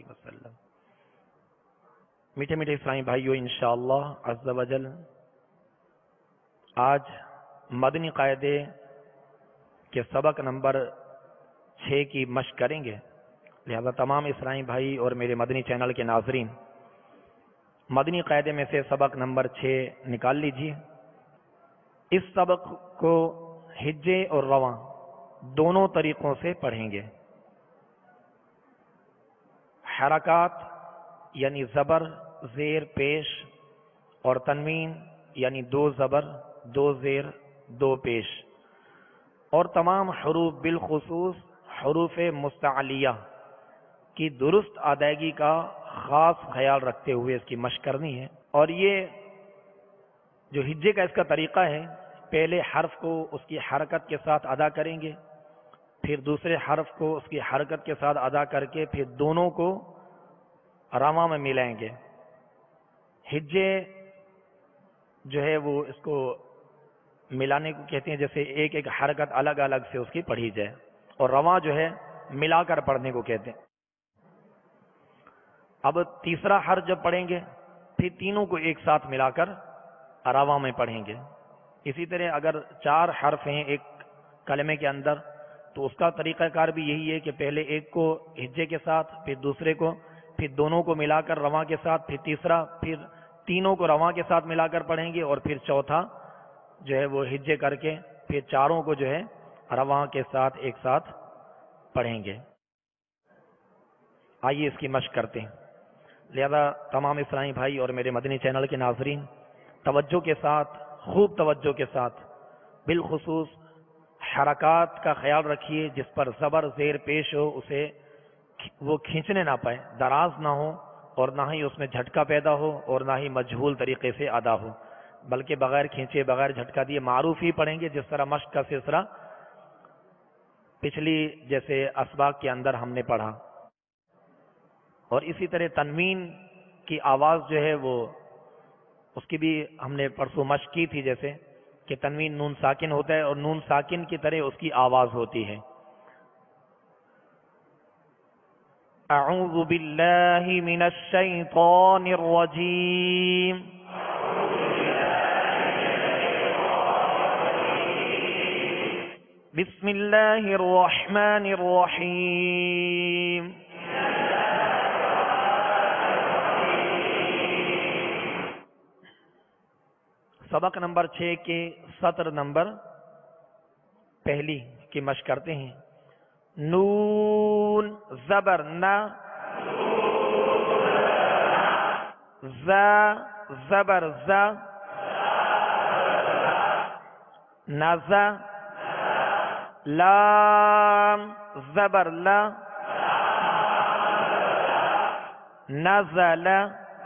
وسلم۔ میٹھے میٹھے اسلامی بھائیو، انشاءاللہ عز و جل آج مدنی قاعدے کے سبق نمبر 6 کی مشق کریں گے، لہذا تمام اسلامی بھائی اور میرے مدنی چینل کے ناظرین مدنی قاعدے میں سے سبق نمبر 6 نکال لیجیے۔ اس سبق کو ہجے اور رواں دونوں طریقوں سے پڑھیں گے۔ حرکات یعنی زبر، زیر، پیش اور تنوین یعنی 2 زبر، 2 زیر، 2 پیش اور تمام حروف بالخصوص حروف مستعلیہ کی درست ادائیگی کا خاص خیال رکھتے ہوئے اس کی مشق کرنی ہے۔ اور یہ جو ہجے کا اس کا طریقہ ہے، پہلے حرف کو اس کی حرکت کے ساتھ ادا کریں گے، پھر دوسرے حرف کو اس کی حرکت کے ساتھ ادا کر کے پھر دونوں کو رواں میں ملائیں گے۔ ہجے جو ہے وہ اس کو ملانے کو کہتے ہیں، جیسے ایک ایک حرکت الگ الگ سے اس کی پڑھی جائے، اور رواں جو ہے ملا کر پڑھنے کو کہتے ہیں۔ اب تیسرا حرف جب پڑھیں گے پھر تینوں کو ایک ساتھ ملا کر رواں میں پڑھیں گے۔ اسی طرح اگر 4 حرف ہیں ایک کلمے کے اندر تو اس کا طریقہ کار بھی یہی ہے کہ پہلے ایک کو ہجے کے ساتھ، پھر دوسرے کو، پھر دونوں کو ملا کر رواں کے ساتھ، پھر تیسرا، پھر تینوں کو رواں کے ساتھ ملا کر پڑھیں گے، اور پھر چوتھا جو ہے وہ ہجے کر کے پھر چاروں کو جو ہے رواں کے ساتھ ایک ساتھ پڑھیں گے۔ آئیے اس کی مشق کرتے ہیں۔ لہذا تمام اسلامی بھائی اور میرے مدنی چینل کے ناظرین توجہ کے ساتھ، خوب توجہ کے ساتھ، بالخصوص حرکات کا خیال رکھیے، جس پر زبر زیر پیش ہو اسے وہ کھینچنے نہ پائے، دراز نہ ہو، اور نہ ہی اس میں جھٹکا پیدا ہو اور نہ ہی مجہول طریقے سے ادا ہو، بلکہ بغیر کھینچے بغیر جھٹکا دیے معروف ہی پڑھیں گے، جس طرح مشق کا سلسلہ پچھلی جیسے اسباق کے اندر ہم نے پڑھا۔ اور اسی طرح تنوین کی آواز جو ہے وہ اس کی بھی ہم نے پرسوں مشق کی تھی، جیسے کہ تنوین نون ساکن ہوتا ہے اور نون ساکن کی طرح اس کی آواز ہوتی ہے۔ اعوذ باللہ من الشیطان الرجیم، بسم اللہ الرحمن الرحیم۔ سبق نمبر 6 کے سطر نمبر پہلی کی مشق کرتے ہیں۔ نون زبر نا، ز زبر ز، نز، لام زبر لا، نزل۔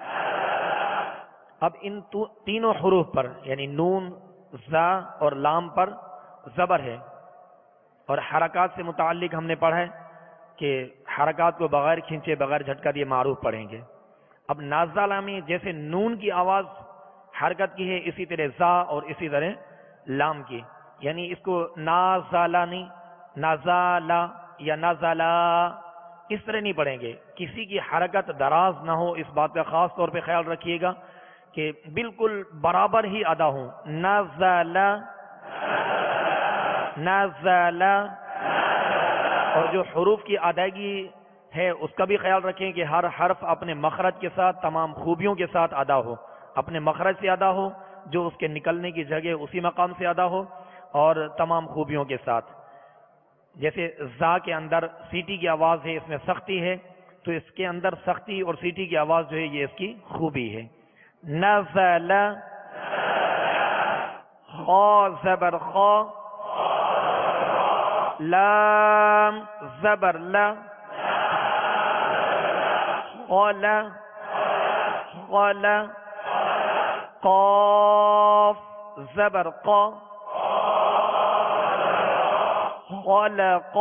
اب ان تینوں حروف پر یعنی نون، زا اور لام پر زبر ہے، اور حرکات سے متعلق ہم نے پڑھا ہے کہ حرکات کو بغیر کھینچے بغیر جھٹکا دیے معروف پڑھیں گے۔ اب نازلہ میں جیسے نون کی آواز حرکت کی ہے، اسی طرح زا اور اسی طرح لام کی، یعنی اس کو نازلہ نہیں، نازلہ یا نازلہ اس طرح نہیں پڑھیں گے، کسی کی حرکت دراز نہ ہو، اس بات کا خاص طور پہ خیال رکھیے گا کہ بالکل برابر ہی ادا ہوں۔ نزل، نزل۔ اور جو حروف کی ادائیگی ہے اس کا بھی خیال رکھیں کہ ہر حرف اپنے مخرج کے ساتھ تمام خوبیوں کے ساتھ ادا ہو، اپنے مخرج سے ادا ہو، جو اس کے نکلنے کی جگہ اسی مقام سے ادا ہو، اور تمام خوبیوں کے ساتھ۔ جیسے زا کے اندر سیٹی کی آواز ہے، اس میں سختی ہے، تو اس کے اندر سختی اور سیٹی کی آواز جو ہے یہ اس کی خوبی ہے۔ نزل، خا زبر خا، لام زبر لا، خل، خل، قاف زبر قا، خلق،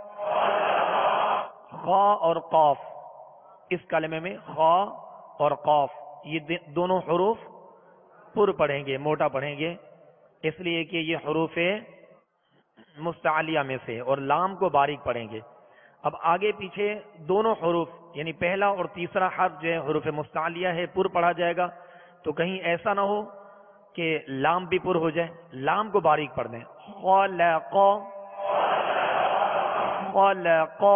خا اور قاف، اس کلمے میں خا اور قاف یہ دونوں حروف پر پڑھیں گے، موٹا پڑھیں گے، اس لیے کہ یہ حروف مستعلیہ میں سے، اور لام کو باریک پڑھیں گے۔ اب آگے پیچھے دونوں حروف یعنی پہلا اور تیسرا حرف جو ہے حروف مستعلیہ ہے، پر پڑھا جائے گا، تو کہیں ایسا نہ ہو کہ لام بھی پر ہو جائے، لام کو باریک پڑھ دیں. خلق، خلق.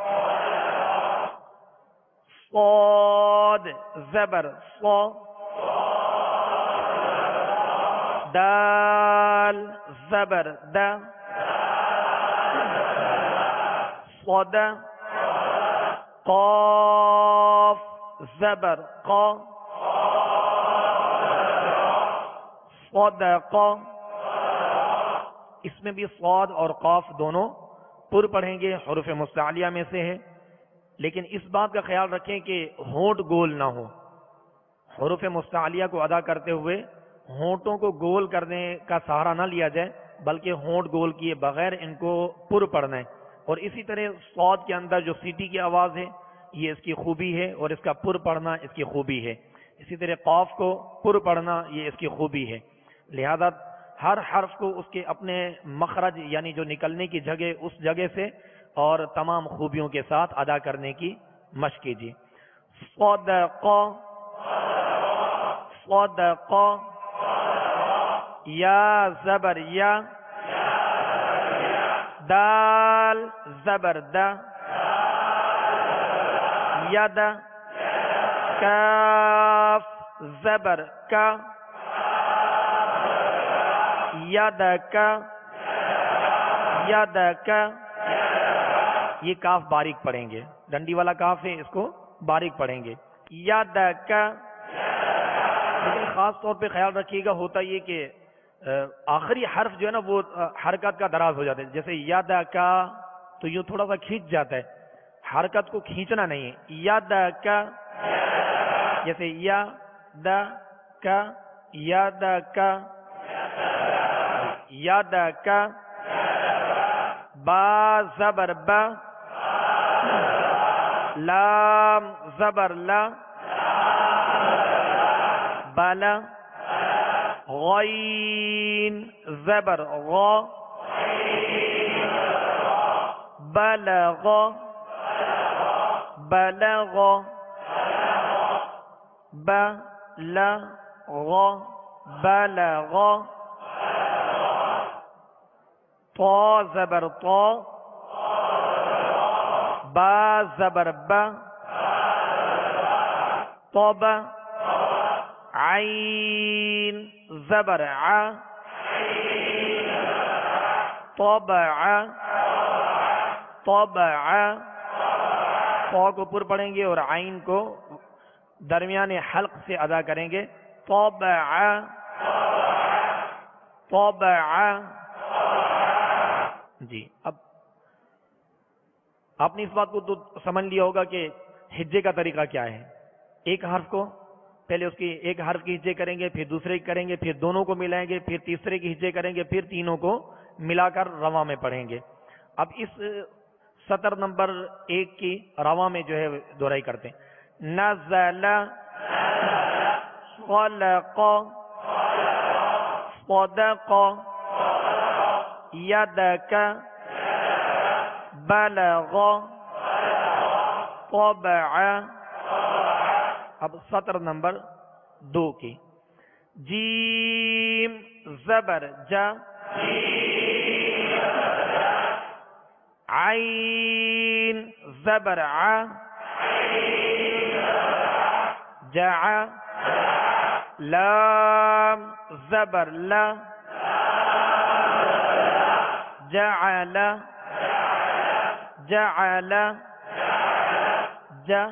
صاد زبر صا، دال زبر دا، صد، قاف زبر قا، صدق. اس میں بھی صاد اور قاف دونوں پر پڑھیں گے، حروف مستعلیہ میں سے ہے. لیکن اس بات کا خیال رکھیں کہ ہونٹ گول نہ ہو. حروف مستعلیہ کو ادا کرتے ہوئے ہونٹوں کو گول کرنے کا سہارا نہ لیا جائے، بلکہ ہونٹ گول کیے بغیر ان کو پر پڑھنا ہے. اور اسی طرح صاد کے اندر جو سیٹی کی آواز ہے یہ اس کی خوبی ہے، اور اس کا پر پڑھنا اس کی خوبی ہے. اسی طرح قاف کو پر پڑھنا یہ اس کی خوبی ہے. لہذا ہر حرف کو اس کے اپنے مخرج یعنی جو نکلنے کی جگہ اس جگہ سے اور تمام خوبیوں کے ساتھ ادا کرنے کی مشق کیجیے. صدق، صدق. یا زبر یا، دال زبر دا، ید، کاف زبر کا، ید کا، ید کا. یہ کاف باریک پڑھیں گے، ڈنڈی والا کاف ہے، اس کو باریک پڑھیں گے. ید کا. لیکن خاص طور پہ خیال رکھیے گا، ہوتا یہ کہ آخری حرف جو ہے نا وہ حرکت کا دراز ہو جاتا ہے. جیسے ید کا تو یوں تھوڑا سا کھینچ جاتا ہے، حرکت کو کھینچنا نہیں ہے. ید کا، جیسے یا دا کا، ید کا، ید کا. با زبر با، لام زبر لا، بلا. غین زبر غا، بلغ، بلغ. بلغ، بلغ. طا زبر طا، با زبر با، طب. عین زبر ع، طبع، طبع. طا کو پر پڑھیں گے اور عین کو درمیان حلق سے ادا کریں گے. طبع، طبع. جی اب آپ نے اس بات کو تو سمجھ لیا ہوگا کہ ہجے کا طریقہ کیا ہے. ایک حرف کو پہلے اس کی ایک حرف کی ہجے کریں گے، پھر دوسرے کی کریں گے، پھر دونوں کو ملائیں گے، پھر تیسرے کی ہجے کریں گے، پھر تینوں کو ملا کر رواں میں پڑھیں گے. اب اس سطر نمبر 1 کی رواں میں جو ہے دہرائی کرتے ہیں. نزل، خلق، صدق، یدک، بلغ، طبع. اب سطر نمبر 2 کی. جیم زبر جا، عین زبر ع، جع، لام زبر لا، جعل، جعل، جعل،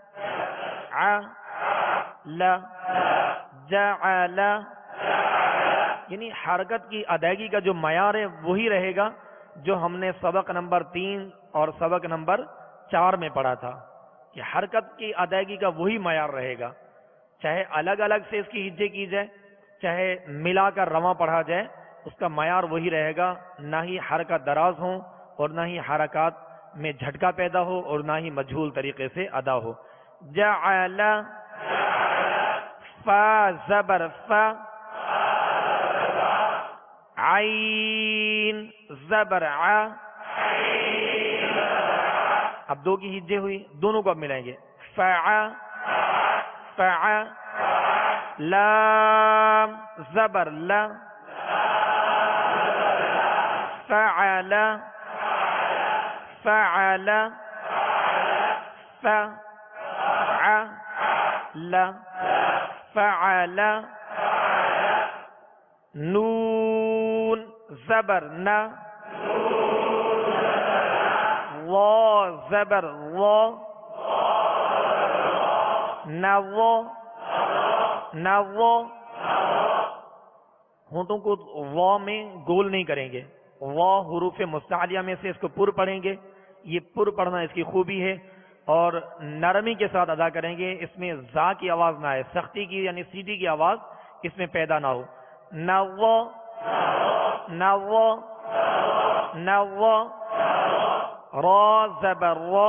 جعل. یعنی حرکت کی ادائیگی کا جو معیار ہے وہی رہے گا جو ہم نے سبق نمبر 3 اور سبق نمبر 4 میں پڑھا تھا کہ حرکت کی ادائیگی کا وہی معیار رہے گا. چاہے الگ الگ سے اس کی ہجے کی جائے، چاہے ملا کر رواں پڑھا جائے، اس کا معیار وہی رہے گا. نہ ہی حرکت دراز ہو اور نہ ہی حرکات میں جھٹکا پیدا ہو اور نہ ہی مجہول طریقے سے ادا ہو. جعل، فا زبر فا، عین زبر ع، اب دو کی ہجے ہوئی، دونوں کو اب ملائیں گے، لام زبر لا، فعل فعل فعل فعل، نون زبر نا، وا زبر وا، نو نو، ہونٹوں کو وا میں گول نہیں کریں گے، وا حروف مستعلیہ میں سے اس کو پر پڑھیں گے، یہ پر پڑھنا اس کی خوبی ہے، اور نرمی کے ساتھ ادا کریں گے، اس میں زا کی آواز نہ آئے، سختی کی یعنی سیدھی کی آواز اس میں پیدا نہ ہو، نو نو نو، را زبر را،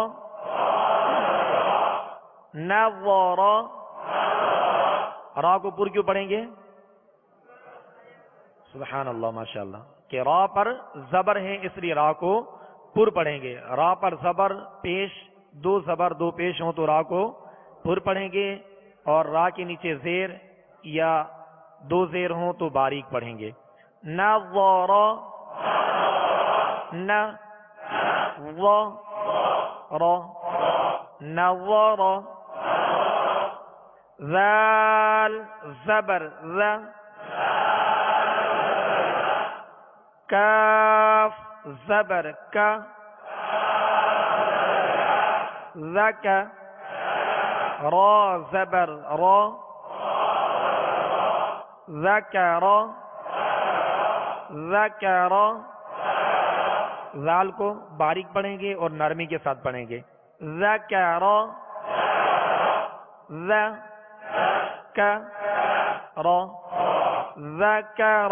نور، را کو پر کیوں پڑھیں گے؟ سبحان اللہ ماشاء اللہ، کہ را پر زبر ہے اس لیے را کو پر پڑھیں گے، را پر زبر پیش، دو زبر دو پیش ہوں تو را کو پر پڑھیں گے، اور را کے نیچے زیر یا دو زیر ہوں تو باریک پڑھیں گے، نظر نہ نظر، ذال زبر ذ، کاف زبر کا، ذک، را زبر را، ذکر ذکر، ذال کو باریک پڑھیں گے اور نرمی کے ساتھ پڑھیں گے، ذکر ذکر ذکر،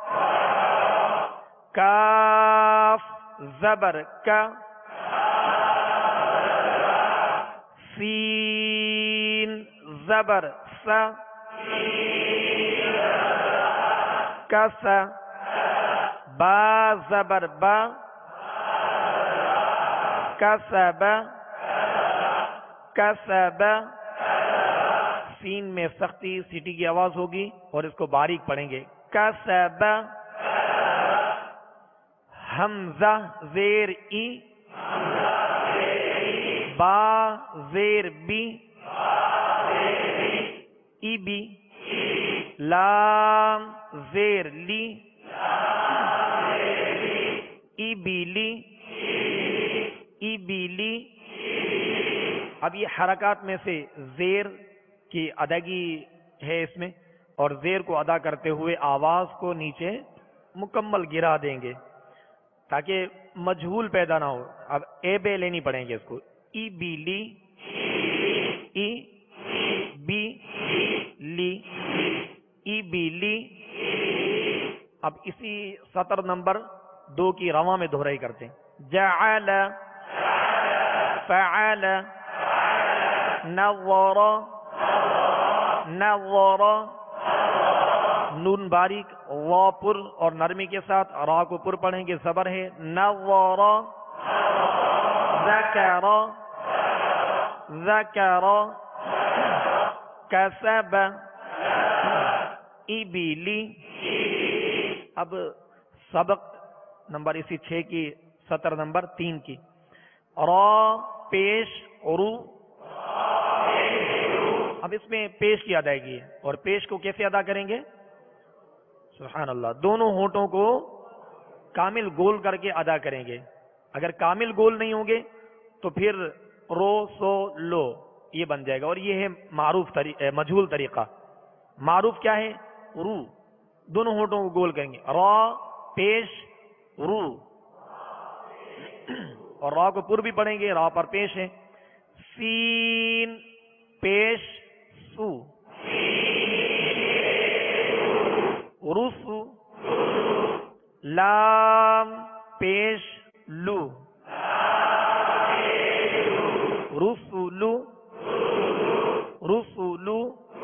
کاف زبر کا، سین زبر سا، کس، با زبر با، کسب کسب، سین میں سختی سیٹی کی آواز ہوگی اور اس کو باریک پڑھیں گے، کسب، حمزہ زیر ای، با زیر بی، ای بی، لام زیر لی، ای بی لی، ای بی لی۔ اب یہ حرکات میں سے زیر کی ادائیگی ہے اس میں، اور زیر کو ادا کرتے ہوئے آواز کو نیچے مکمل گرا دیں گے تاکہ مجہول پیدا نہ ہو۔ اب اے بے لینی پڑیں گے اس کو، ای بی لی، ای بی لی، ای بی لی۔ اب اسی سطر نمبر 2 کی رواں میں دہرائی کرتے ہیں، جعل فعل نور نور، نون باریک، وا پر اور نرمی کے ساتھ، را کو پر پڑھیں گے، زبر ہے، نور، ذکر ذکر، کسب، ابلی۔ اب سبق نمبر اسی 6 کی سطر نمبر 3 کی، را پیش رو، اب اس میں پیش کی ادائیگی ہے، اور پیش کو کیسے ادا کریں گے؟ سبحان اللہ، دونوں ہونٹوں کو کامل گول کر کے ادا کریں گے۔ اگر کامل گول نہیں ہوں گے تو پھر رو سو لو یہ بن جائے گا، اور یہ ہے معروف مجہول طریقہ۔ معروف کیا ہے؟ رو، دونوں ہونٹوں کو گول کریں گے، را پیش رو، اور را کو پر بھی پڑھیں گے، را پر پیش ہے، سین پیش سو، رسو، لام پیش لو، رسولو، رسولو،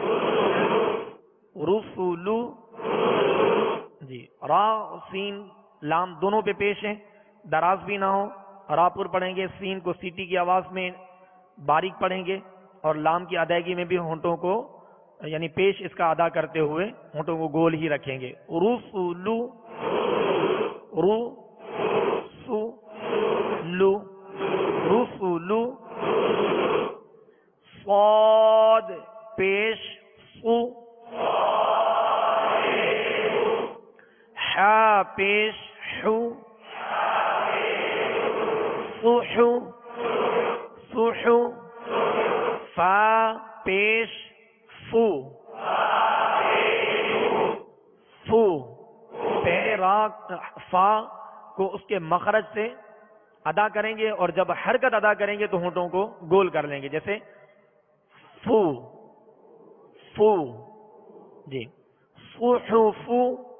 رسولو۔ جی، را سین لام دونوں پہ پیش ہیں، دراز بھی نہ ہو را پر پڑھیں گے، سین کو سیٹی کی آواز میں باریک پڑھیں گے، اور لام کی ادائیگی میں بھی ہونٹوں کو یعنی پیش اس کا ادا کرتے ہوئے ہونٹوں کو گول ہی رکھیں گے. رسولو، رو سو لو، رسولو. صاد پیش سو، حا پیش حو، صحو صحو. فا پیش فو، فو. پہلے را فا کو اس کے مخرج سے ادا کریں گے، اور جب حرکت ادا کریں گے تو ہونٹوں کو گول کر لیں گے، جیسے فو فو. جی. صحفو،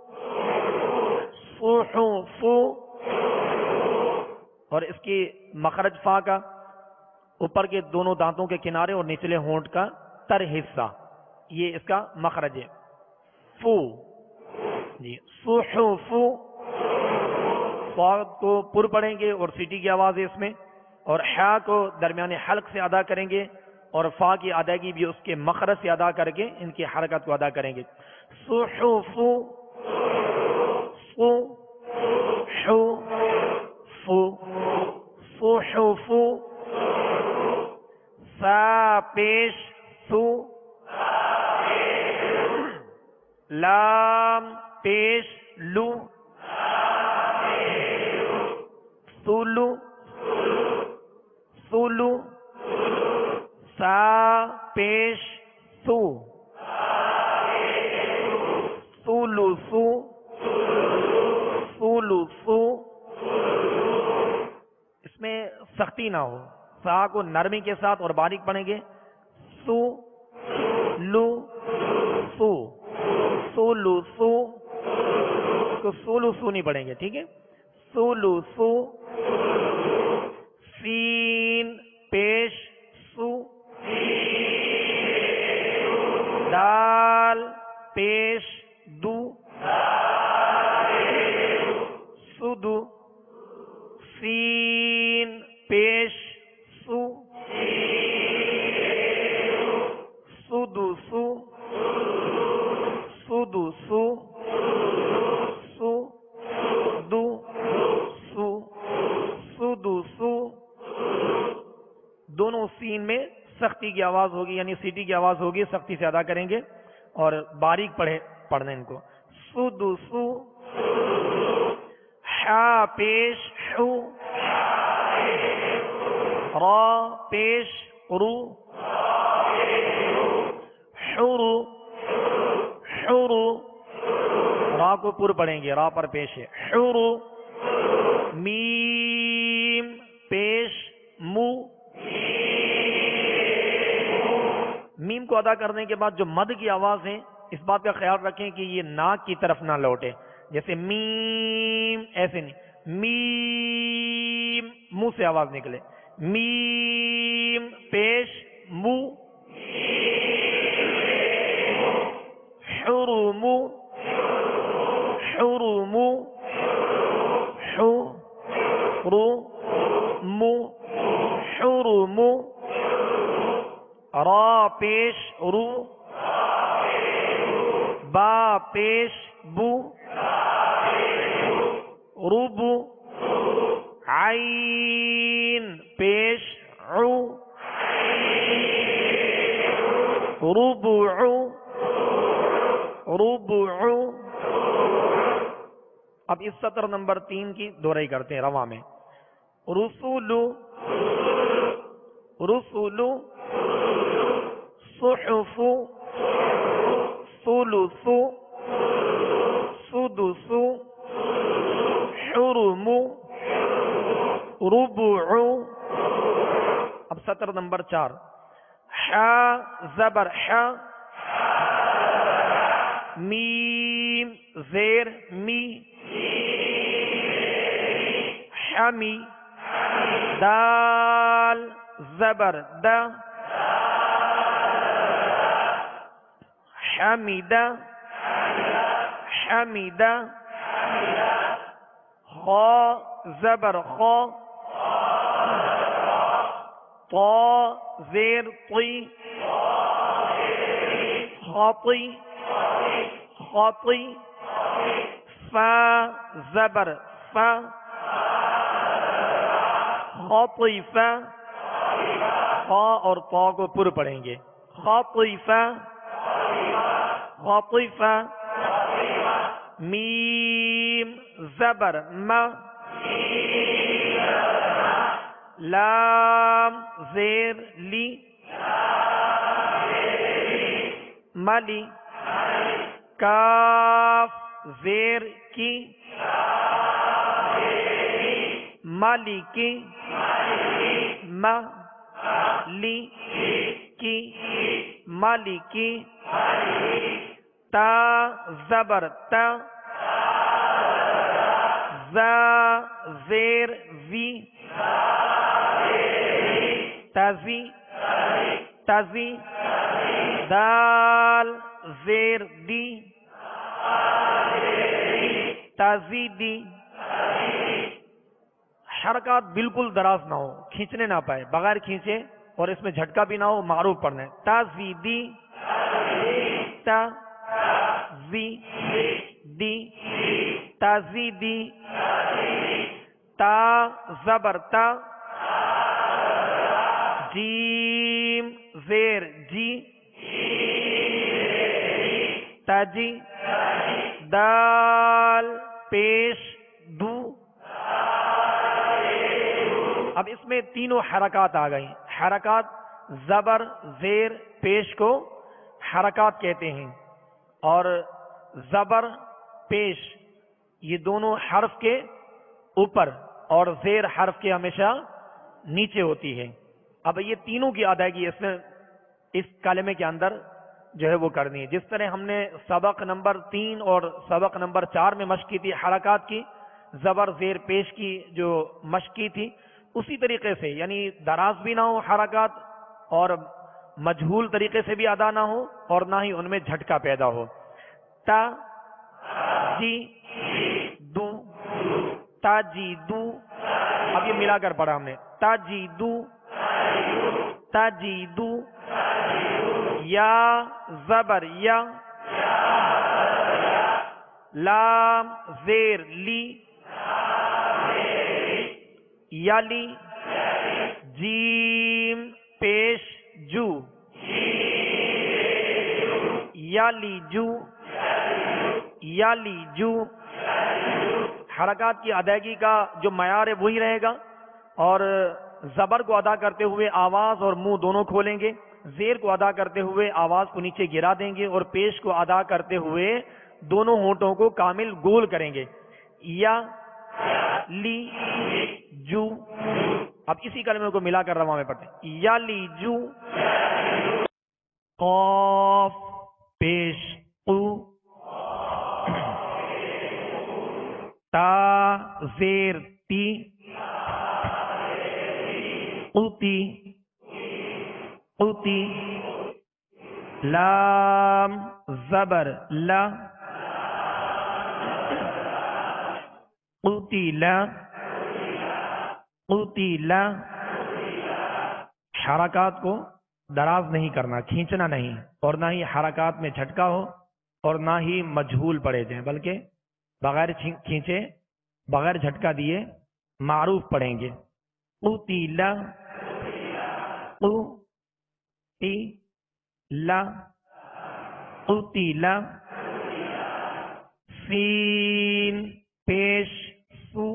صحفو. اور اس کی مخرج فا کا اوپر کے دونوں دانتوں کے کنارے اور نچلے ہونٹ کا تر حصہ، یہ اس کا مخرج ہے. فو. جی. صحفو. صاد کو پر پڑھیں گے اور سیٹی کی آواز ہے اس میں، اور حا کو درمیان حلق سے ادا کریں گے، اور فا کی ادائیگی بھی اس کے مخرج سے ادا کر کے ان کی حرکت کو ادا کریں گے. صحفو، صو حو فو، صحفو. سا پیش سو، لام پیش لو، سولو سولو. سا پیش سو، سولو سو، سولو سو. اس میں سختی نہ ہو، سا کو نرمی کے ساتھ اور باریک پڑھیں گے. سو لو سو، سولو سو. تو سولو سو نہیں پڑھیں گے، ٹھیک ہے. سولو سو. سین پیش سو، دال پیش دو، سدو. سین پیش سو، سدو سو، سدو سو. سو دو سو، سدو سو. دونوں سین میں سختی کی آواز ہوگی، یعنی سیٹی کی آواز ہوگی، سختی سے ادا کریں گے اور باریک پڑھنا ان کو. سدو سو. حا پیش حو، را پیش رو، حرو حرو. را کو پر پڑھیں گے، را پر پیش ہے. حرو. میم پیش مو. میم کو ادا کرنے کے بعد جو مد کی آواز ہے اس بات کا خیال رکھیں کہ یہ ناک کی طرف نہ لوٹے، جیسے میم ایسے نہیں، میم منہ سے آواز نکلے. میم پیش مو، حرم حرم حرم حرم. را پیش رو، با پیش بو، ربو. عین پیش عو، ربع ربع. اب اس سطر نمبر 3 کی دہرائی کرتے ہیں رواں میں. رسولو رسولو، صحف، ثلث، سدس، حرم، ربع. اب سطر نمبر 4. حا زبر حا، میم زیر می، حمی. دال زبر دا، حمیدہ حمیدہ. خا زبر خا، طا زیر طی، خاطی خاطی، فا زبر فا، خاطیفہ، خا اور طا کو پر پڑھیں گے، خاطیفہ خاطیفہ، میم زبر ما، لام زیر لی، ملی، کاف زیر کی، مالی کی، مالی کی، مالی کی، تا زبر تا، زا زیر زی، تازی تازی، دال زیر دی، تازیدی۔ حرکات بالکل دراز نہ ہو، کھینچنے نہ پائے، بغیر کھینچے اور اس میں جھٹکا بھی نہ ہو، معروف پڑھنا ہے۔ تازیدی، تازیدی، تازیدی، تا زبر تا، جیم زیر جی، تاجی، دال پیش دو۔ اب اس میں تینوں حرکات آ گئی۔ حرکات زبر زیر پیش کو حرکات کہتے ہیں، اور زبر پیش یہ دونوں حرف کے اوپر اور زیر حرف کے ہمیشہ نیچے ہوتی ہے۔ اب یہ تینوں کی ادائیگی اس کلمے کے اندر جو ہے وہ کرنی ہے، جس طرح ہم نے سبق نمبر 3 اور سبق نمبر 4 میں مشق کی تھی حرکات کی، زبر زیر پیش کی جو مشق کی تھی، اسی طریقے سے یعنی دراز بھی نہ ہو حرکات، اور مجہول طریقے سے بھی ادا نہ ہو، اور نہ ہی ان میں جھٹکا پیدا ہو۔ تا جی دو، تا جی دو، اب یہ ملا کر پڑھا ہم نے، تا جی دو، تا جی دو، یا زبر یا، لام زیر لی، یالی، جیم پیش جو، یالی جو، یالی جو۔ حرکات کی ادائیگی کا جو معیار ہے وہی رہے گا، اور زبر کو ادا کرتے ہوئے آواز اور منہ دونوں کھولیں گے، زیر کو ادا کرتے ہوئے آواز کو نیچے گرا دیں گے، اور پیش کو ادا کرتے ہوئے دونوں ہونٹوں کو کامل گول کریں گے۔ یا لی جو، اب اسی کلمے کو ملا کر رواں میں پڑھتے ہیں، یا لی جو، قاف پیش قو، تا زیر تی، قوتی قوتی، لام زبر لا، قوتی لا، قوتی لا۔ حرکات کو دراز نہیں کرنا، کھینچنا نہیں، اور نہ ہی حرکات میں جھٹکا ہو، اور نہ ہی مجہول پڑھے جائیں، بلکہ بغیر کھینچے بغیر جھٹکا دیے معروف پڑھیں گے۔ قوتی لا، قوتی لا، قوتی لا۔ سین پیش سو،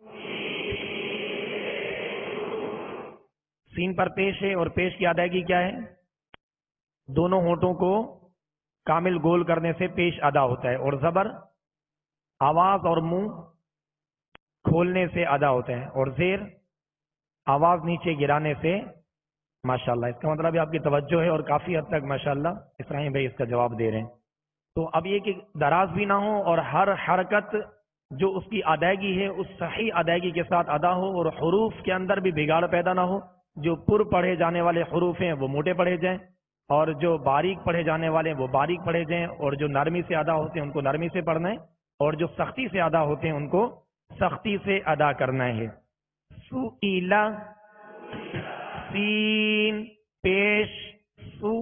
سین پر پیش ہے، اور پیش کی ادائیگی کیا ہے؟ دونوں ہونٹوں کو کامل گول کرنے سے پیش ادا ہوتا ہے، اور زبر آواز اور منہ کھولنے سے ادا ہوتا ہے، اور زیر آواز نیچے گرانے سے۔ ماشاءاللہ، اس کا مطلب آپ کی توجہ ہے، اور کافی حد تک ماشاءاللہ اسرائیل بھائی اس کا جواب دے رہے ہیں۔ تو اب یہ کہ دراز بھی نہ ہو، اور ہر حرکت جو اس کی ادائیگی ہے اس صحیح ادائیگی کے ساتھ ادا ہو، اور حروف کے اندر بھی بگاڑ پیدا نہ ہو۔ جو پر پڑھے جانے والے حروف ہیں وہ موٹے پڑھے جائیں، اور جو باریک پڑھے جانے والے ہیں وہ باریک پڑھے جائیں، اور جو نرمی سے ادا ہوتے ہیں ان کو نرمی سے پڑھنا ہے، اور جو سختی سے ادا ہوتے ہیں ان کو سختی سے ادا کرنا ہے۔ سئیلا، سین پیش سو،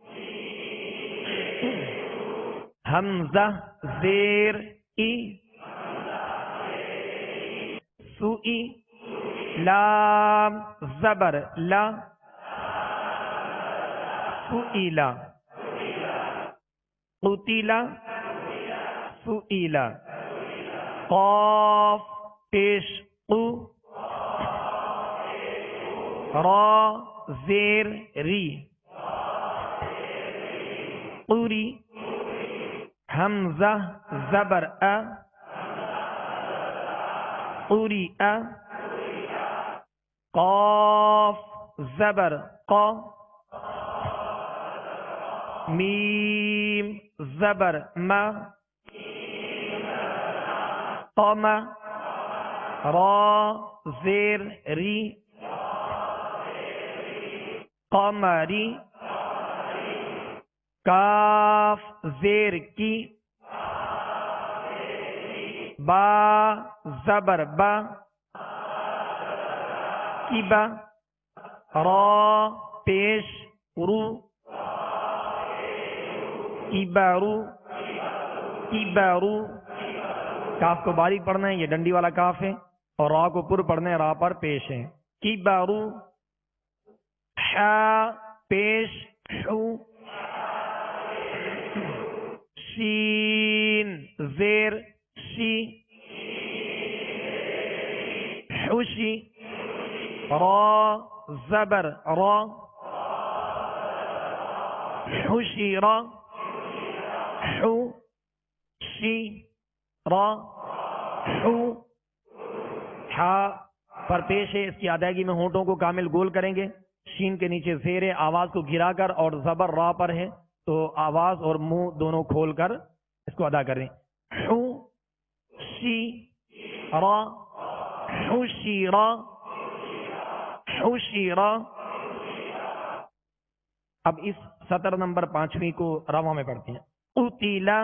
حمزہ زیر ای سوئی، لام زبر لا سئیلا، قتیلا سئیلا، قاف پیش قو، را زیر ری قوری، حمزہ زبر ا قوری ا، قاف زبر قا، میم زبر ما قام، را زیر ری قمری، کاف زیر کی، با زبر با کی با، را پیش رو کیبارو کیبارو، کاف کو باریک پڑھنا ہے، یہ ڈنڈی والا کاف ہے، اور را کو پر پڑھنا ہے، را پر پیش ہے، کیبارو، حا پیش حو، شین زیر شی حوشی، را زبر را حوشی را، حو شی را حو، حا پر پیش ہے، اس کی ادائیگی میں ہونٹوں کو کامل گول کریں گے، شین کے نیچے زیر ہے، آواز کو گرا کر، اور زبر را پر ہے تو آواز اور منہ دونوں کھول کر اس کو ادا کریں، حو شی را حوشی را حوشی را۔ اب اس سطر نمبر 5ویں کو رواں میں پڑھتے ہیں، قتیلا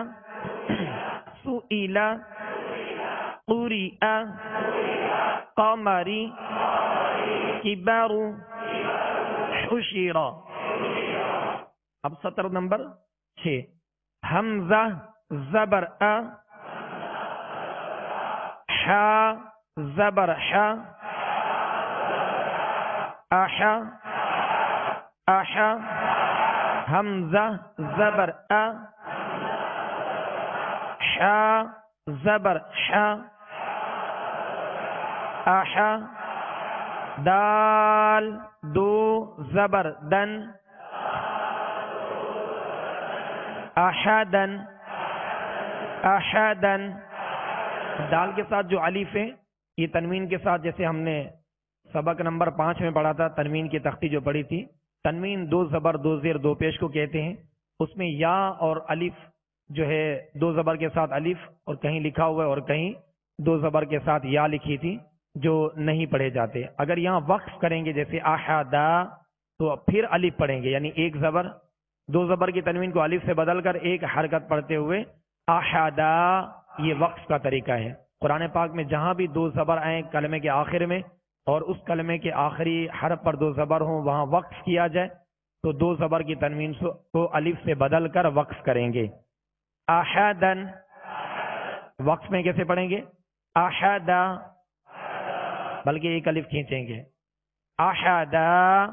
سئیلا قریئ قمری کبارو حشیرا۔ اب سطر نمبر 6، حمزہ زبر ا، حا زبر حا، احا احا، حمزہ زبر ا، حا زبر حا، احا، دال دو زبر دن، احدن احدن، دال کے ساتھ جو الف ہے یہ تنوین کے ساتھ، جیسے ہم نے سبق نمبر 5 میں پڑھا تھا، تنوین کی تختی جو پڑھی تھی، تنوین 2 زبر 2 زیر 2 پیش کو کہتے ہیں، اس میں یا اور الف جو ہے 2 زبر کے ساتھ الف، اور کہیں لکھا ہوا ہے اور کہیں 2 زبر کے ساتھ یا لکھی تھی جو نہیں پڑھے جاتے۔ اگر یہاں وقف کریں گے جیسے احدا تو پھر الف پڑھیں گے، یعنی ایک زبر 2 زبر کی تنوین کو الف سے بدل کر ایک حرکت پڑھتے ہوئے احدا، یہ وقف کا طریقہ ہے۔ قرآن پاک میں جہاں بھی 2 زبر آئیں کلمے کے آخر میں، اور اس کلمے کے آخری حرف پر 2 زبر ہوں، وہاں وقف کیا جائے تو 2 زبر کی تنوین کو الف سے بدل کر وقف کریں گے۔ احدن، وقف میں کیسے پڑھیں گے؟ احدا، بلکہ ایک الف کھینچیں گے، احدا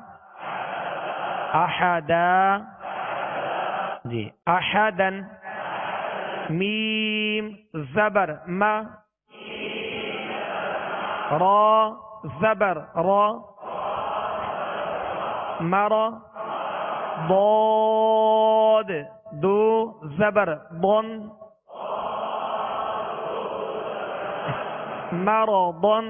احدا، جی احدن، میم زبر ما، را زبر را، مرا، ضاد 2 زبر ضن، مرضن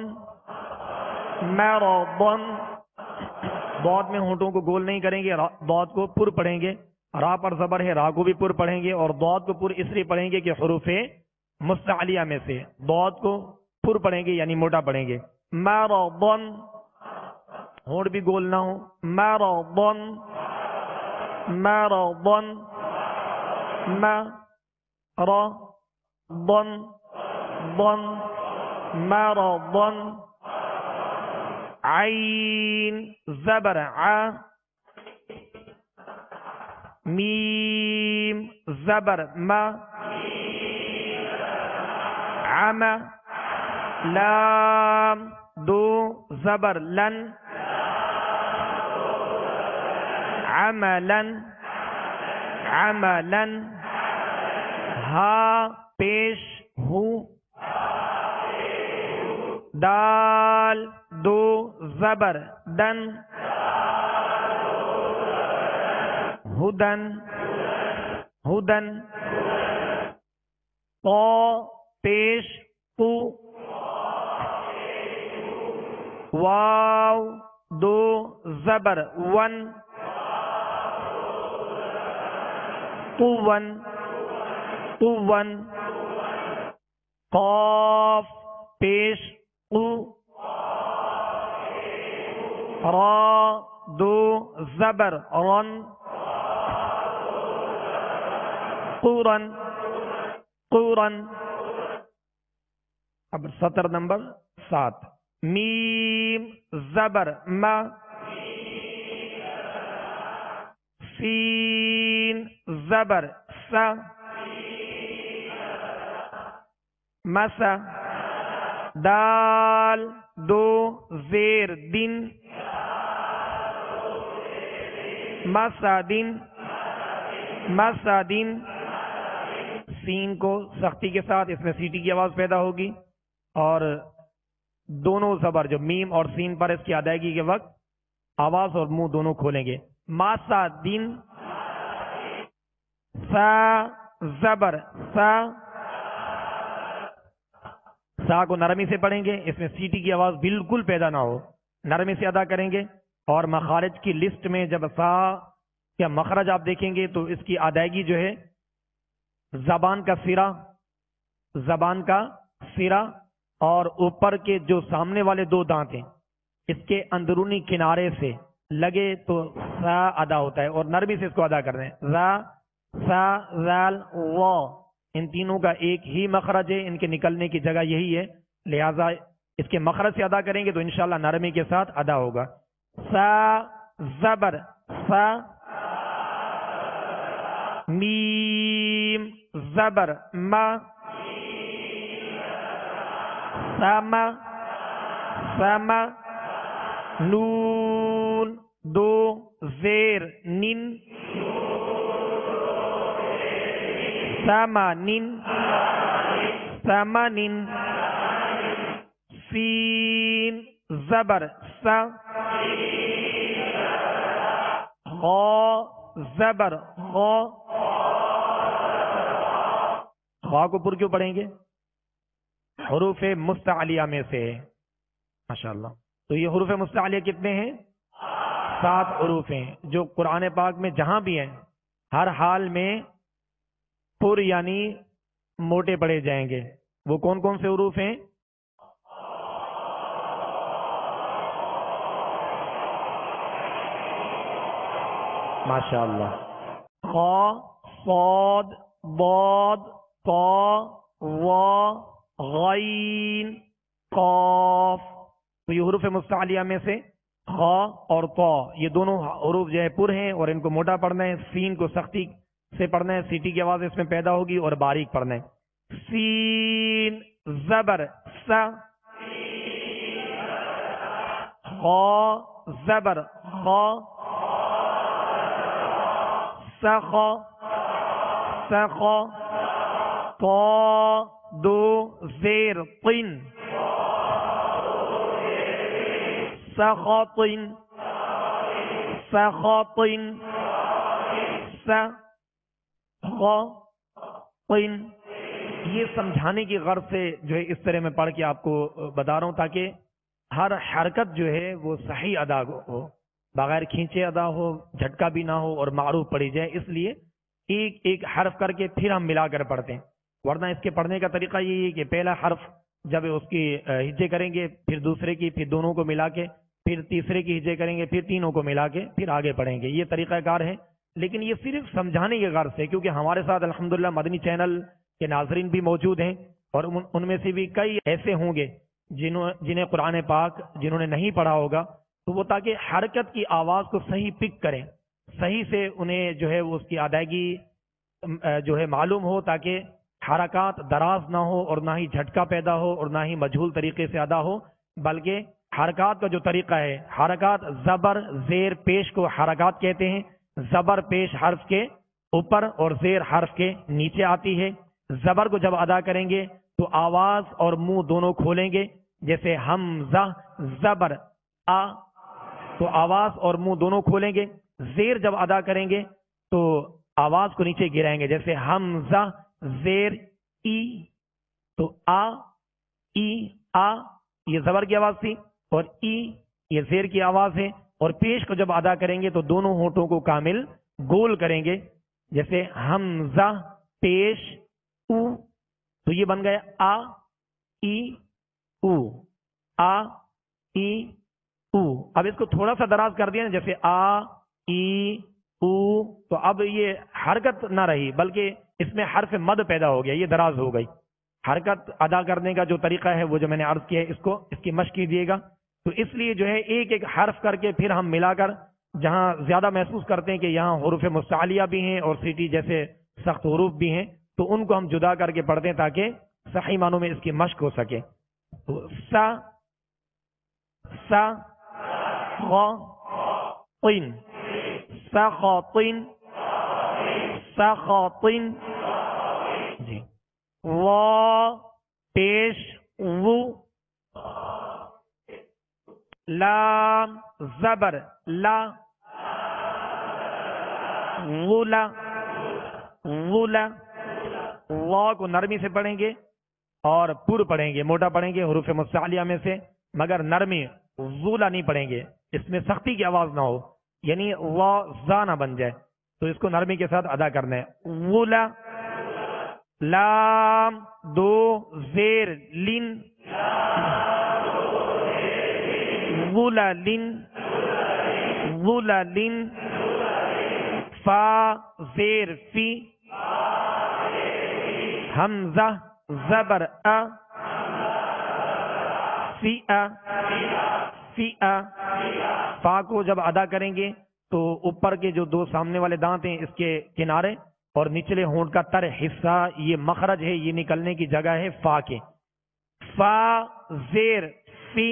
مرضن، ضاد میں ہونٹوں کو گول نہیں کریں گے، ضاد کو پر پڑھیں گے، را پر زبر ہے، را کو بھی پر پڑھیں گے، اور ضاد کو پر اس لیے پڑھیں گے کہ حروف مستعلیہ میں سے ضاد کو پر پڑھیں گے یعنی موٹا پڑھیں گے، مرضن، ہونٹ بھی گول نہ ہو، مرضن مرضن، مرضن مرضن، عین زبر ع، میم زبر ما، عم، لام دو زبر لن، عملا، عملا، ہا پیش ہو، دال دو زبر دن، ہدن، ہدن، قو پیش قو، واو دو زبر ون، قون، قون، قاف پیش قو، را دو زبر رن، قورن، قورن۔ اب سطر نمبر 7، میم زبر ما، سین زبر سا، مسا، دال دو زیر دن، مسا دن، مسا دن۔ سین کو سختی کے ساتھ، اس میں سیٹی کی آواز پیدا ہوگی، اور دونوں زبر جو میم اور سین پر اس کی ادائیگی کے وقت آواز اور منہ دونوں کھولیں گے۔ ماسا دن، سا زبر سا، سا کو نرمی سے پڑھیں گے، اس میں سیٹی کی آواز بالکل پیدا نہ ہو، نرمی سے ادا کریں گے۔ اور مخارج کی لسٹ میں جب سا یا مخرج آپ دیکھیں گے تو اس کی ادائیگی جو ہے زبان کا سرا، زبان کا سرا اور اوپر کے جو سامنے والے دو دانت ہیں اس کے اندرونی کنارے سے لگے تو سا ادا ہوتا ہے، اور نرمی سے اس کو ادا کر رہے ہیں۔ را، سا، زال، وا، ان تینوں کا ایک ہی مخرج ہے، ان کے نکلنے کی جگہ یہی ہے، لہذا اس کے مخرج سے ادا کریں گے تو انشاءاللہ نرمی کے ساتھ ادا ہوگا۔ سا زبر سا، میم زبر ما، سما، سما، نون دو زیر نن، سمانن، سمانن، سین زبر سا، غا زبر غا، غا کو پر کیوں پڑھیں گے؟ حروف مستعلیہ میں سے ہے، ماشاءاللہ۔ تو یہ حروف مستعلیہ کتنے ہیں؟ 7 حروف ہیں، جو قرآن پاک میں جہاں بھی ہیں ہر حال میں پر یعنی موٹے پڑھے جائیں گے۔ وہ کون کون سے حروف ہیں؟ ماشاءاللہ، خا، صاد، ضاد، طا، وا، غین، قاف۔ تو یہ حروف مستعلیہ میں سے خا اور طا یہ دونوں حروف جو ہے پر ہیں اور ان کو موٹا پڑھنا ہے۔ سین کو سختی سے پڑھنا ہے، سیٹی کی آواز اس میں پیدا ہوگی، اور باریک پڑھنا ہے۔ سین زبر سا، خا زبر خا، سخا، سخا، طا دو زیر طن، سخاطن، سخاطن، سخاطن۔ یہ سمجھانے کی غرض سے جو ہے اس طرح میں پڑھ کے آپ کو بتا رہا ہوں تاکہ ہر حرکت جو ہے وہ صحیح ادا ہو، بغیر کھینچے ادا ہو، جھٹکا بھی نہ ہو اور معروف پڑھی جائے۔ اس لیے ایک ایک حرف کر کے پھر ہم ملا کر پڑھتے ہیں، ورنہ اس کے پڑھنے کا طریقہ یہی ہے کہ پہلا حرف جب اس کی ہجے کریں گے، پھر دوسرے کی، پھر دونوں کو ملا کے، پھر تیسرے کی ہجے کریں گے، پھر تینوں کو ملا کے پھر آگے پڑھیں گے۔ یہ طریقہ کار ہے، لیکن یہ صرف سمجھانے کی غرض سے، کیونکہ ہمارے ساتھ الحمدللہ مدنی چینل کے ناظرین بھی موجود ہیں، اور ان میں سے بھی کئی ایسے ہوں گے جنہیں قرآن پاک جنہوں نے نہیں پڑھا ہوگا تو وہ تاکہ حرکت کی آواز کو صحیح پک کریں، صحیح سے انہیں جو ہے وہ اس کی ادائیگی جو ہے معلوم ہو، تاکہ حرکات دراز نہ ہو اور نہ ہی جھٹکا پیدا ہو اور نہ ہی مجہول طریقے سے ادا ہو، بلکہ حرکات کا جو طریقہ ہے، حرکات زبر زیر پیش کو حرکات کہتے ہیں۔ زبر پیش حرف کے اوپر اور زیر حرف کے نیچے آتی ہے۔ زبر کو جب ادا کریں گے تو آواز اور منہ دونوں کھولیں گے، جیسے حمزہ زبر آ، تو آواز اور منہ دونوں کھولیں گے۔ زیر جب ادا کریں گے تو آواز کو نیچے گرائیں گے، جیسے حمزہ زیر ای، تو آ ای آ یہ زبر کی آواز تھی، اور ای یہ زیر کی آواز ہے۔ اور پیش کو جب ادا کریں گے تو دونوں ہونٹوں کو کامل گول کریں گے، جیسے حمزہ پیش او، تو یہ بن گیا آ ای او، آ ای او۔ اب اس کو تھوڑا سا دراز کر دیا نا، جیسے آ ای او، تو اب یہ حرکت نہ رہی بلکہ اس میں حرف مد پیدا ہو گیا، یہ دراز ہو گئی۔ حرکت ادا کرنے کا جو طریقہ ہے وہ جو میں نے عرض کیا ہے، اس کی مشق کیجیے گا۔ تو اس لیے جو ہے ایک ایک حرف کر کے پھر ہم ملا کر، جہاں زیادہ محسوس کرتے ہیں کہ یہاں حروف مستعلیہ بھی ہیں اور سیٹی جیسے سخت حروف بھی ہیں، تو ان کو ہم جدا کر کے پڑھتے ہیں تاکہ صحیح معنوں میں اس کی مشق ہو سکے۔ تو سا سا خا طن سخاطن سخاطن، جی وا پیش وو، لام زبر لا غلا غلا۔ وا کو نرمی سے پڑھیں گے اور پر پڑھیں گے، موٹا پڑھیں گے حروف مستعلیہ میں سے، مگر نرمی غلا نہیں پڑھیں گے، اس میں سختی کی آواز نہ ہو، یعنی وا زا نہ بن جائے، تو اس کو نرمی کے ساتھ ادا کرنا ہے۔ غلا لام دو زیر لن غلا لن غلا لن، فا زیر فی حمزہ زبر ا فی ا فی ا۔ فا کو جب ادا کریں گے تو اوپر کے جو دو سامنے والے دانت ہیں اس کے کنارے اور نچلے ہونٹ کا تر حصہ، یہ مخرج ہے، یہ نکلنے کی جگہ ہے فا کے۔ فا زیر فی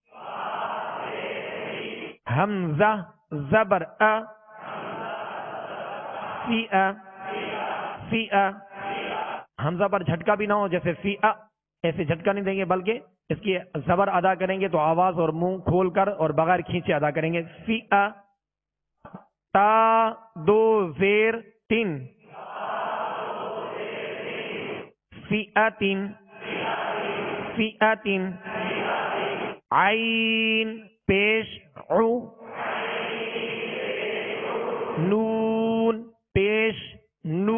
حمزہ زبر ا فی ا فی ا۔ حمزہ پر جھٹکا بھی نہ ہو، جیسے فی ا ایسے جھٹکا نہیں دیں گے، بلکہ اس کی زبر ادا کریں گے تو آواز اور منہ کھول کر اور بغیر کھینچے ادا کریں گے۔ فی ا تا دو زیر تین فی اتن فی اتن، عین پیش عو، نون پیش نو،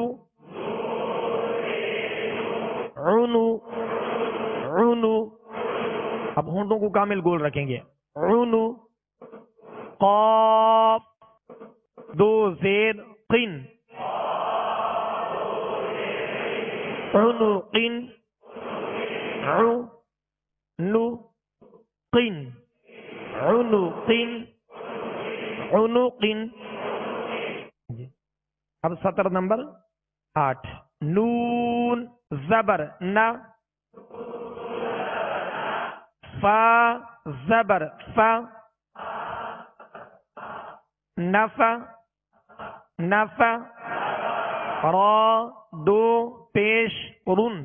عنو عنو۔ اب ہونٹوں کو کامل گول رکھیں گے، عنو۔ قاف دو زیر قن عنو قن عو نو قن عنو قن عنو قن۔ اب سطر نمبر 8، نون زبر نا، فا زبر فا، نفا نفا، را دو پیش رن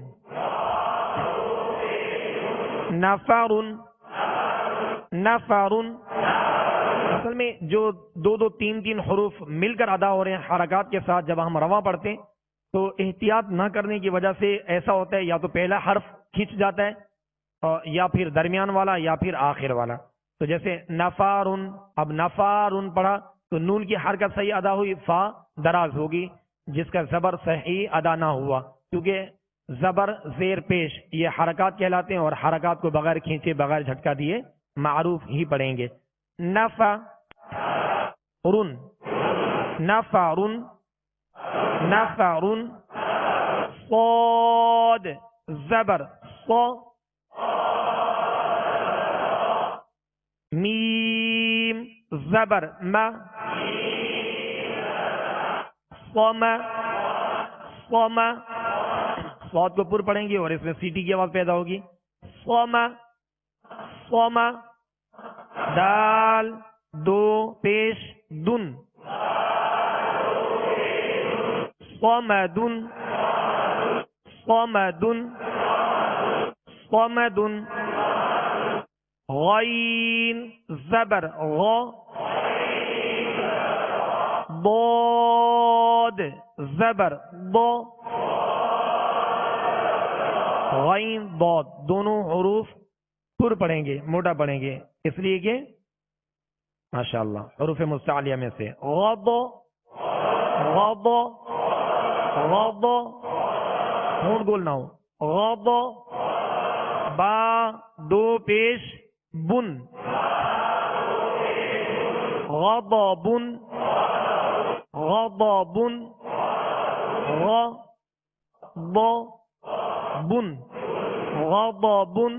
نفرن نفرن۔ اصل میں جو دو تین حروف مل کر ادا ہو رہے ہیں حرکات کے ساتھ، جب ہم رواں پڑھتے ہیں تو احتیاط نہ کرنے کی وجہ سے ایسا ہوتا ہے، یا تو پہلا حرف کھینچ جاتا ہے یا پھر درمیان والا یا پھر آخر والا۔ تو جیسے نفارن، اب نفارن پڑھا تو نون کی حرکت صحیح ادا ہوئی، فا دراز ہوگی جس کا زبر صحیح ادا نہ ہوا، کیونکہ زبر زیر پیش یہ حرکات کہلاتے ہیں، اور حرکات کو بغیر کھینچے بغیر جھٹکا دیے معروف ہی پڑھیں گے۔ نفا رن نفارن نفرن، صاد زبر صا، میم زبر ما، صم صم، صاد کو پر پڑھیں گے اور اس میں سیٹی کی آواز پیدا ہوگی، صم صم، دال دو پیش دن، صمدن صمدن صمدن، غین زبر غ، ضاد زبر ض، غین ضاد، دونوں حروف پر پڑھیں گے، موٹا پڑھیں گے، اس لیے کہ ماشاءاللہ حروف مستعلیہ میں سے غض غض غض، ہونٹ گول نہ ہو، غض، با دو پیش بن، غضبن غضبن، غضبن غضبن،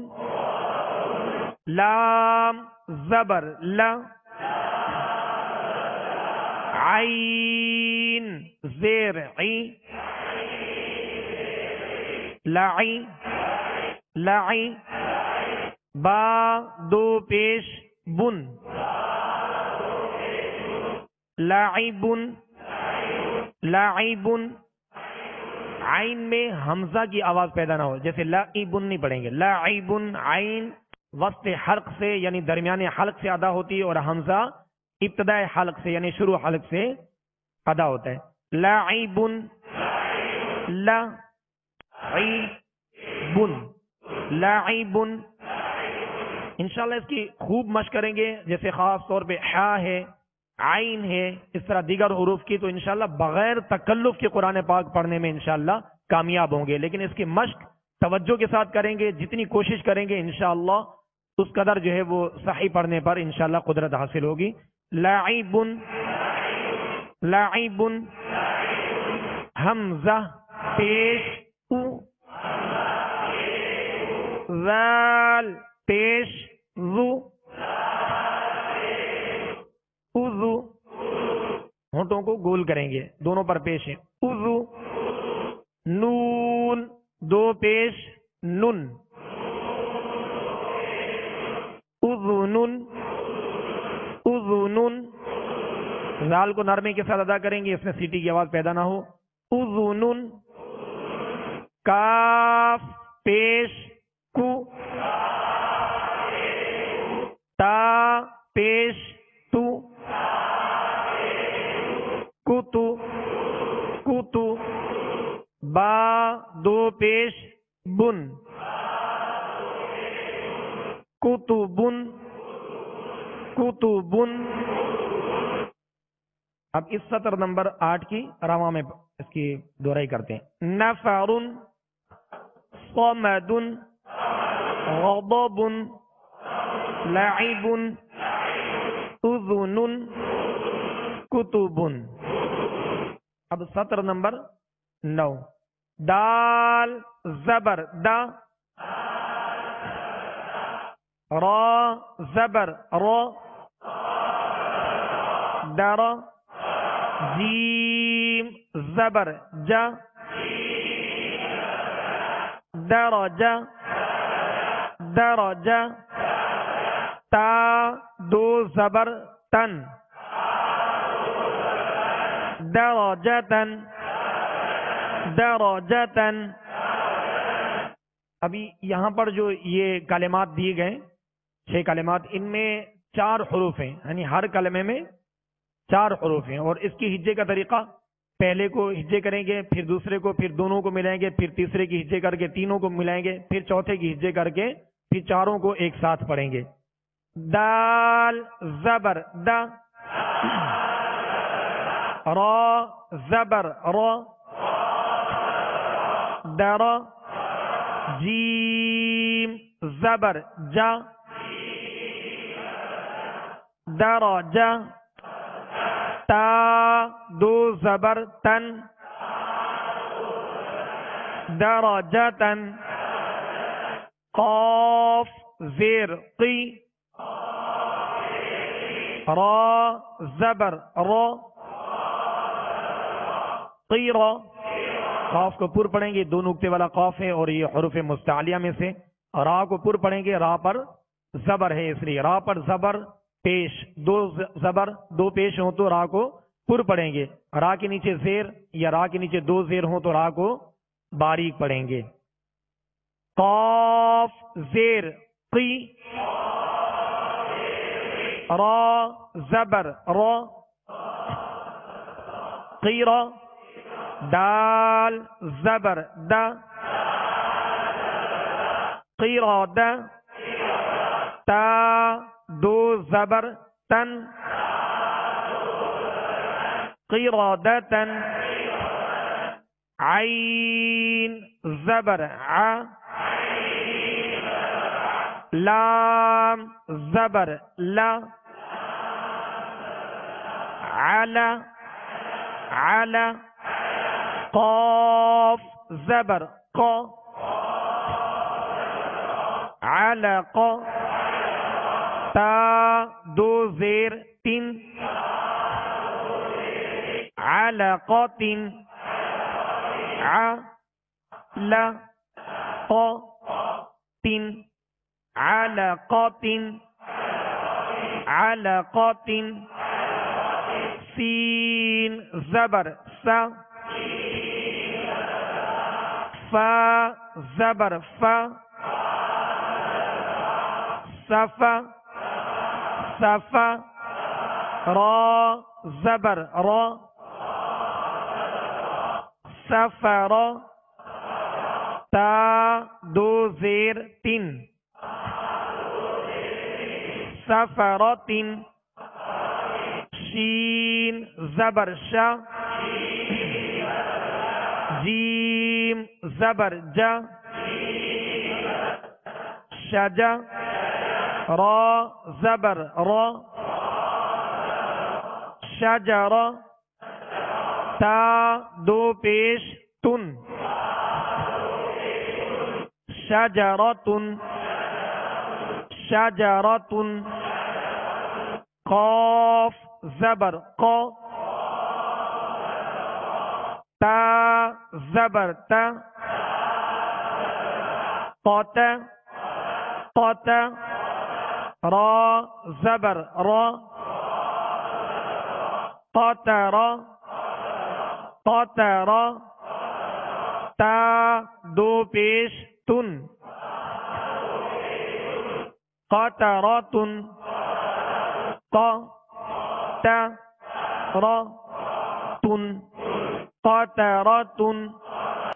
لام زبر لا، عین زیر عی، لعی لعی، با دو پیش بن، لعبن لعبن، عین میں حمزہ کی آواز پیدا نہ ہو، جیسے لعبن نہیں پڑھیں گے، لعبن، عین وسط حلق سے یعنی درمیانے حلق سے ادا ہوتی ہے اور حمزہ ابتدائے حلق سے یعنی شروع حلق سے ادا ہوتا ہے، لعبن لعبن لعبن۔ انشاءاللہ اس کی خوب مشق کریں گے، جیسے خاص طور پہ حا ہے، عین ہے، اس طرح دیگر حروف کی، تو انشاءاللہ بغیر تکلف کے قرآن پاک پڑھنے میں انشاءاللہ کامیاب ہوں گے، لیکن اس کی مشق توجہ کے ساتھ کریں گے، جتنی کوشش کریں گے انشاءاللہ اس قدر جو ہے وہ صحیح پڑھنے پر انشاءاللہ قدرت حاصل ہوگی۔ لعبن لعبن، حمزہ پیش او، ذال پیش ذو، اذو، ہونٹوں کو گول کریں گے، دونوں پر پیش ہے، اذو، نون دو پیش نن، اذنن اذنن، ذال کو نرمے کے ساتھ ادا کریں گے، اس میں سیٹی کی آواز پیدا نہ ہو، اذنن، کاف پیش کو، تا پیش تو، کتو کتو، با دو پیش بن، کتبن کتبن۔ اب اس سطر نمبر 8 کی رواں میں اس کی دہرائی کرتے ہیں، نفر صمد غضب لعب اذن کتب۔ اب سطر نمبر 9، دال زبر دا، را زبر را، در، جیم زبر جا، درج درج، تا دو زبر تن، درجتن درجتن۔ ابھی یہاں پر جو یہ کلمات دیے گئے 6 کلمات، ان میں 4 حروف ہیں، یعنی ہر کلمے میں 4 حروف ہیں، اور اس کی ہجے کا طریقہ، پہلے کو ہجے کریں گے، پھر دوسرے کو، پھر دونوں کو ملائیں گے، پھر تیسرے کی ہجے کر کے تینوں کو ملائیں گے، پھر چوتھے کی ہجے کر کے پھر چاروں کو ایک ساتھ پڑھیں گے۔ دال زبر دا، را زبر را، در، جیم زبر جا، درج، تا دو زبر تن، درجتن، قاف زیر قی، را زبر را قیرا قاف کو پر پڑھیں گے، 2 نقطے والا قاف ہے اور یہ حروف مستعلیہ میں سے. را کو پر پڑھیں گے، را پر زبر ہے اس لیے را پر زبر پیش، 2 زبر 2 پیش ہوں تو را کو پر پڑھیں گے. را کے نیچے زیر یا را کے نیچے 2 زیر ہوں تو را کو باریک پڑھیں گے. قاف زیر قی را زبر را قیرا دال زبر دا قیرا دا تا 2 زبر تن قیرا دا تن عین زبر ع لام زبر لا علا علا قاف زبر قا علق تا 2 زیر 3 علقات علقات علقات سین زبر سا فا زبر فا صفا صفا را زبر را سفر تا 2 زیر 3 سفرات شین زبر شا جیم زبر جا شجا را زبر را شجر تا 2 پیش تن شجرتن شجرتن قاف زبر قا تا زبر تا قات قات را زبر را قاتر قاتر تا 2 پیش تن قاتراتن قا تا را تن قاتراتن